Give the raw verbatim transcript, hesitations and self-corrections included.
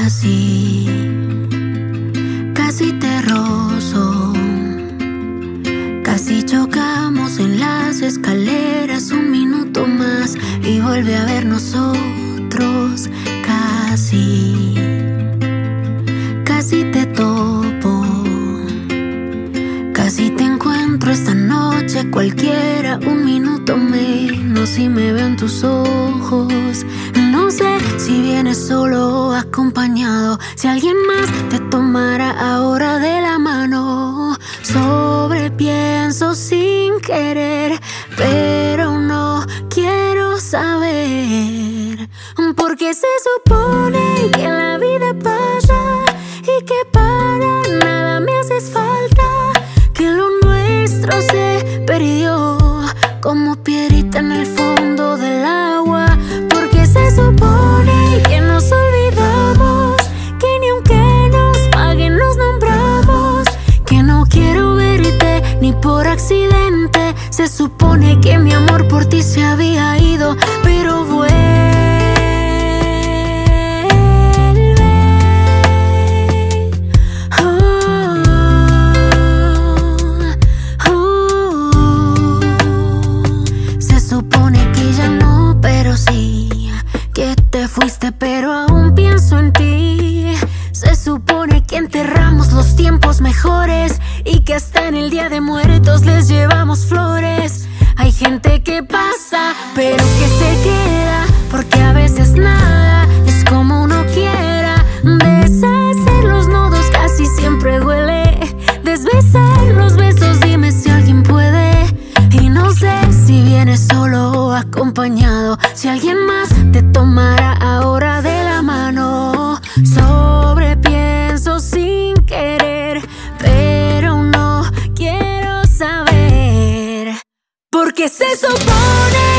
Casi, casi te rozo. Casi chocamos en las escaleras, un minuto más y vuelve a ver nosotros. Casi, casi te topo. Casi te encuentro esta noche cualquiera, un minuto menos y me veo en tus ojos. No sé si vienes solo o acompañado, si alguien más te tomara ahora de la mano. Sobrepienso sin querer, pero no quiero saber, porque se supone que la vida pasa y que para nada me haces falta, que lo nuestro se perdió como piedrita en el fondo del agua, porque se supone que nos olvidamos, que ni aunque nos paguen nos nombramos, que no quiero verte ni por accidente. Se supone que mi amor por ti se había ido, pero vuelve. Fuiste, pero aún pienso en ti. Se supone que enterramos los tiempos mejores y que hasta en el día de muertos les llevamos flores. Hay gente que pasa, pero que se queda, porque a veces nada es como uno quiera. Deshacer los nudos casi siempre duele. Desbesar los besos, dime si alguien puede. Y no sé si vienes solo o acompañado, si alguien más te tomará ahora de la mano. Sobrepienso sin querer, pero no quiero saber, porque se supone